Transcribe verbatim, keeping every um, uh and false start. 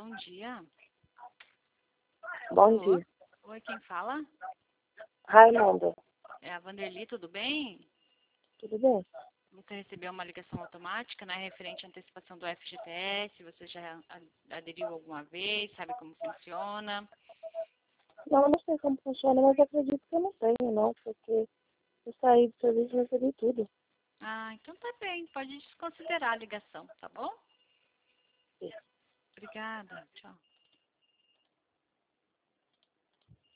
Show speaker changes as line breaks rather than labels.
Bom dia.
Bom
Alô?
dia.
Oi, quem fala?
Raimunda,
É a Vanderly, tudo bem?
tudo bem?
Você recebeu uma ligação automática, né, referente à antecipação do F G T S. Você já a- aderiu alguma vez? Sabe como funciona?
Não, eu não sei como funciona, mas acredito que eu não tenho, não, porque eu saí do serviço e recebi tudo.
Ah, então tá bem. Pode desconsiderar a ligação, tá bom? Obrigada. Tchau.